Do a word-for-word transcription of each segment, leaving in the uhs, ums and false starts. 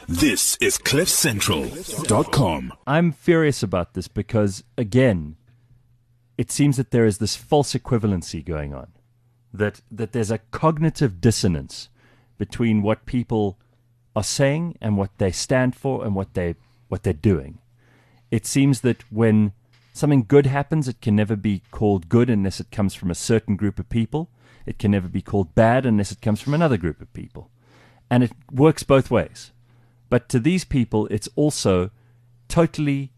This is cliff central dot com. I'm furious about this because, again, it seems that there is this false equivalency going on, that that there's a cognitive dissonance between what people are saying and what they stand for and what they what they're doing. It seems that when something good happens, it can never be called good unless it comes from a certain group of people. It can never be called bad unless it comes from another group of people. And it works both ways. But to these people, it's also totally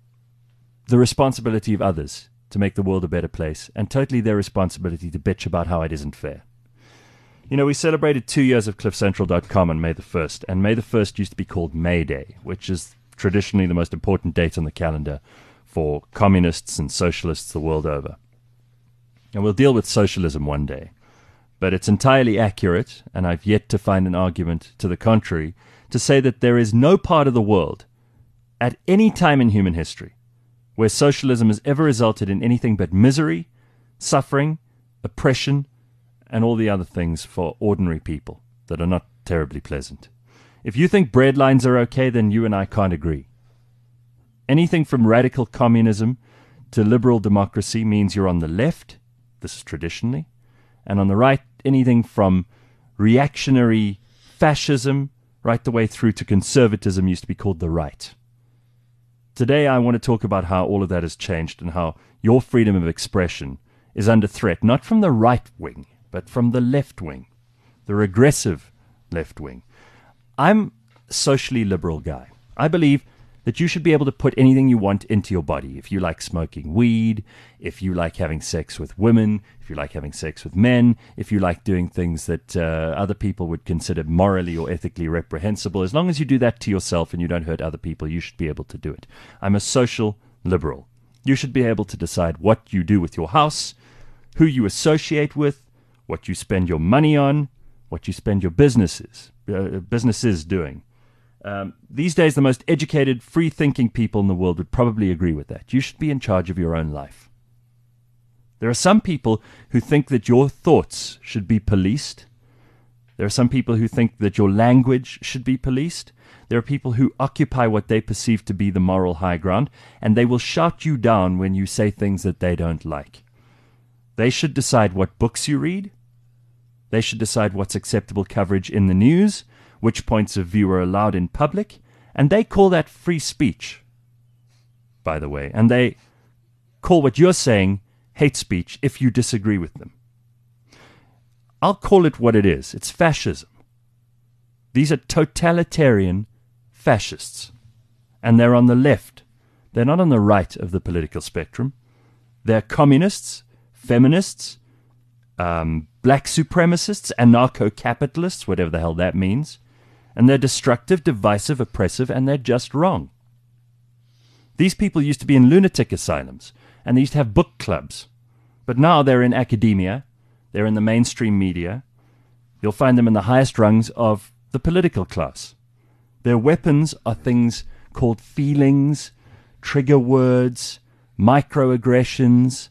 the responsibility of others to make the world a better place, and totally their responsibility to bitch about how it isn't fair. You know, we celebrated two years of cliff central dot com on May the first, and May the first used to be called May Day, which is traditionally the most important date on the calendar for communists and socialists the world over. And we'll deal with socialism one day. But it's entirely accurate, and I've yet to find an argument to the contrary, to say that there is no part of the world, at any time in human history, where socialism has ever resulted in anything but misery, suffering, oppression, and all the other things for ordinary people that are not terribly pleasant. If you think bread lines are okay, then you and I can't agree. Anything from radical communism to liberal democracy means you're on the left, this is traditionally, and on the right, anything from reactionary fascism right the way through to conservatism used to be called the right. Today I want to talk about how all of that has changed and how your freedom of expression is under threat, not from the right wing, but from the left wing, the regressive left wing. I'm a socially liberal guy. I believe that you should be able to put anything you want into your body. If you like smoking weed, if you like having sex with women, if you like having sex with men, if you like doing things that uh, other people would consider morally or ethically reprehensible, as long as you do that to yourself and you don't hurt other people, you should be able to do it. I'm a social liberal. You should be able to decide what you do with your house, who you associate with, what you spend your money on, what you spend your businesses, uh, businesses doing. Um, these days, the most educated, free-thinking people in the world would probably agree with that. You should be in charge of your own life. There are some people who think that your thoughts should be policed. There are some people who think that your language should be policed. There are people who occupy what they perceive to be the moral high ground, and they will shout you down when you say things that they don't like. They should decide what books you read. They should decide what's acceptable coverage in the news, which points of view are allowed in public, and they call that free speech, by the way, and they call what you're saying hate speech if you disagree with them. I'll call it what it is. It's fascism. These are totalitarian fascists, and they're on the left. They're not on the right of the political spectrum. They're communists, feminists, um, black supremacists, anarcho-capitalists, whatever the hell that means. And they're destructive, divisive, oppressive, and they're just wrong. These people used to be in lunatic asylums, and they used to have book clubs. But now they're in academia, they're in the mainstream media. You'll find them in the highest rungs of the political class. Their weapons are things called feelings, trigger words, microaggressions,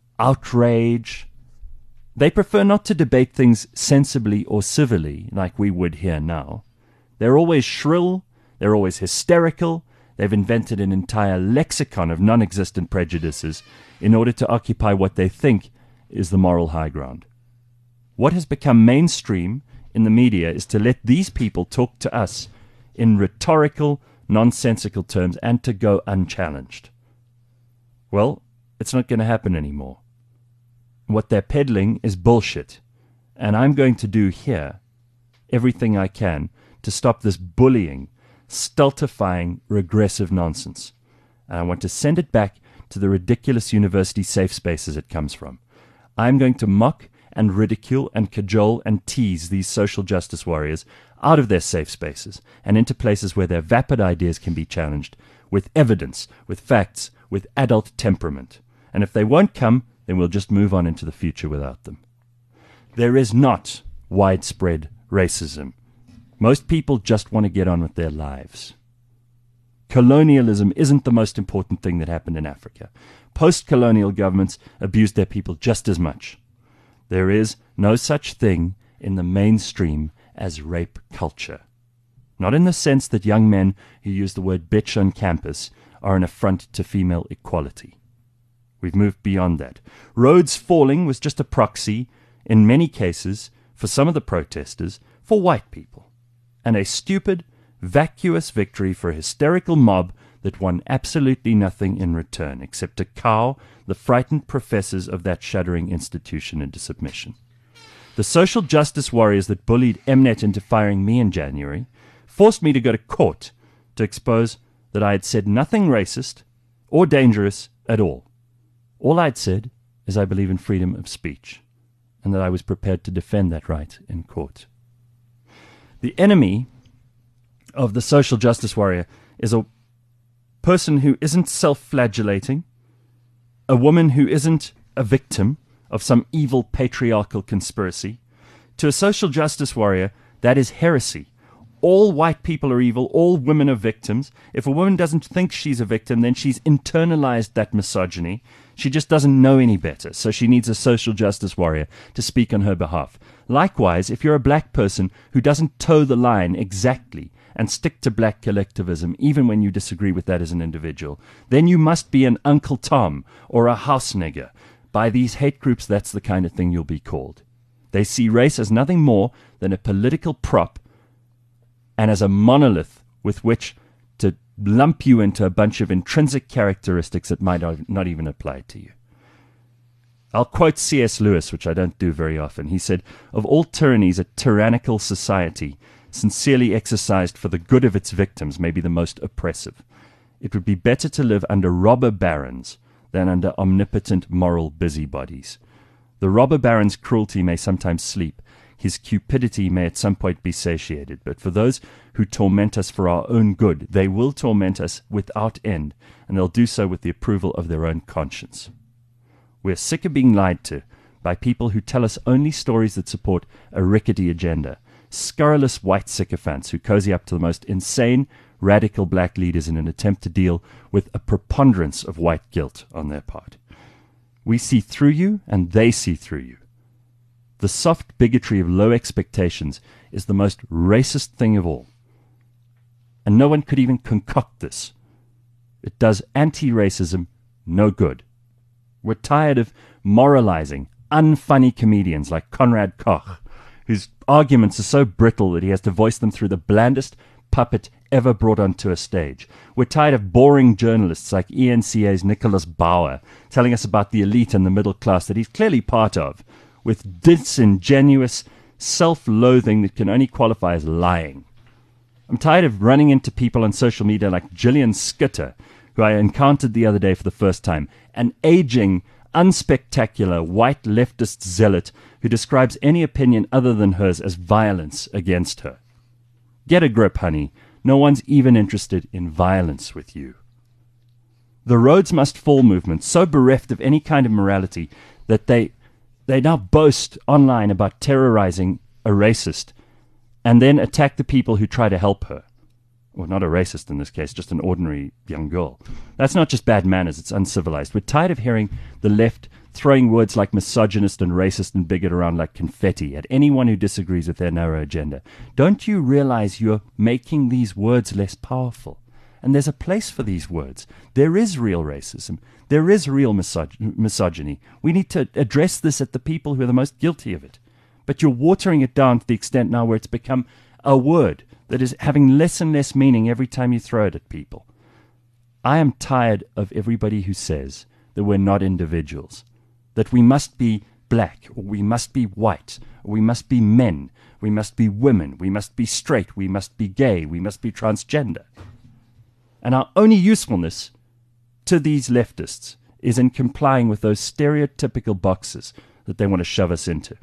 outrage. They prefer not to debate things sensibly or civilly like we would here now. They're always shrill, they're always hysterical, they've invented an entire lexicon of non-existent prejudices in order to occupy what they think is the moral high ground. What has become mainstream in the media is to let these people talk to us in rhetorical, nonsensical terms and to go unchallenged. Well, it's not going to happen anymore. What they're peddling is bullshit, and I'm going to do here everything I can to stop this bullying, stultifying, regressive nonsense. And I want to send it back to the ridiculous university safe spaces it comes from. I'm going to mock and ridicule and cajole and tease these social justice warriors out of their safe spaces and into places where their vapid ideas can be challenged with evidence, with facts, with adult temperament. And if they won't come, then we'll just move on into the future without them. There is not widespread racism. Most people just want to get on with their lives. Colonialism isn't the most important thing that happened in Africa. Post-colonial governments abused their people just as much. There is no such thing in the mainstream as rape culture. Not in the sense that young men who use the word bitch on campus are an affront to female equality. We've moved beyond that. Rhodes falling was just a proxy, in many cases, for some of the protesters, for white people, and a stupid, vacuous victory for a hysterical mob that won absolutely nothing in return except to cow the frightened professors of that shuddering institution into submission. The social justice warriors that bullied Mnet into firing me in January forced me to go to court to expose that I had said nothing racist or dangerous at all. All I'd said is I believe in freedom of speech, and that I was prepared to defend that right in court. The enemy of the social justice warrior is a person who isn't self-flagellating, a woman who isn't a victim of some evil patriarchal conspiracy. To a social justice warrior, that is heresy. All white people are evil, all women are victims. If a woman doesn't think she's a victim, then she's internalized that misogyny. She just doesn't know any better, so she needs a social justice warrior to speak on her behalf. Likewise, if you're a black person who doesn't toe the line exactly and stick to black collectivism, even when you disagree with that as an individual, then you must be an Uncle Tom or a house nigger. By these hate groups, that's the kind of thing you'll be called. They see race as nothing more than a political prop and as a monolith with which to lump you into a bunch of intrinsic characteristics that might not even apply to you. I'll quote C S Lewis, which I don't do very often. He said, "Of all tyrannies, a tyrannical society, sincerely exercised for the good of its victims, may be the most oppressive. It would be better to live under robber barons than under omnipotent moral busybodies. The robber baron's cruelty may sometimes sleep. His cupidity may at some point be satiated. But for those who torment us for our own good, they will torment us without end, and they'll do so with the approval of their own conscience. We're sick of being lied to by people who tell us only stories that support a rickety agenda, scurrilous white sycophants who cozy up to the most insane, radical black leaders in an attempt to deal with a preponderance of white guilt on their part. We see through you, and they see through you. The soft bigotry of low expectations is the most racist thing of all. And no one could even concoct this. It does anti-racism no good. We're tired of moralizing, unfunny comedians like Conrad Koch, whose arguments are so brittle that he has to voice them through the blandest puppet ever brought onto a stage. We're tired of boring journalists like E N C A's Nicholas Bauer telling us about the elite and the middle class that he's clearly part of, with disingenuous self-loathing that can only qualify as lying. I'm tired of running into people on social media like Gillian Schutte, who I encountered the other day for the first time, an aging, unspectacular white leftist zealot who describes any opinion other than hers as violence against her. Get a grip, honey. No one's even interested in violence with you. The Rhodes Must Fall movement, so bereft of any kind of morality that they they now boast online about terrorizing a racist and then attack the people who try to help her. Well, not a racist in this case, just an ordinary young girl. That's not just bad manners, it's uncivilized. We're tired of hearing the left throwing words like misogynist and racist and bigot around like confetti at anyone who disagrees with their narrow agenda. Don't you realize you're making these words less powerful? And there's a place for these words. There is real racism. There is real misog- misogyny. We need to address this at the people who are the most guilty of it. But you're watering it down to the extent now where it's become a word that is having less and less meaning every time you throw it at people. I am tired of everybody who says that we're not individuals, that we must be black, or we must be white, or we must be men, we must be women, we must be straight, we must be gay, we must be transgender. And our only usefulness to these leftists is in complying with those stereotypical boxes that they want to shove us into.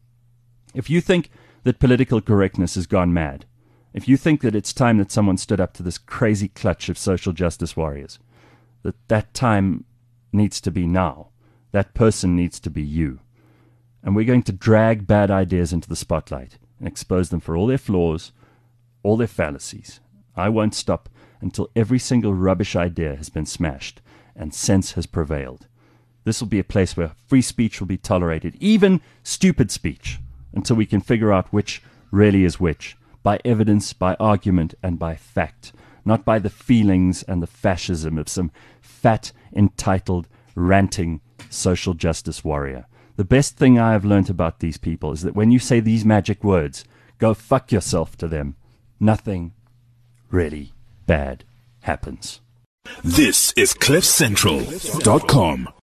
If you think that political correctness has gone mad, if you think that it's time that someone stood up to this crazy clutch of social justice warriors, that that time needs to be now, that person needs to be you. And we're going to drag bad ideas into the spotlight and expose them for all their flaws, all their fallacies. I won't stop until every single rubbish idea has been smashed and sense has prevailed. This will be a place where free speech will be tolerated, even stupid speech, until we can figure out which really is which. by evidence, by argument, and by fact, not by the feelings and the fascism of some fat, entitled, ranting social justice warrior. The best thing I have learnt about these people is that when you say these magic words, go fuck yourself to them, nothing really bad happens. This is cliff central dot com.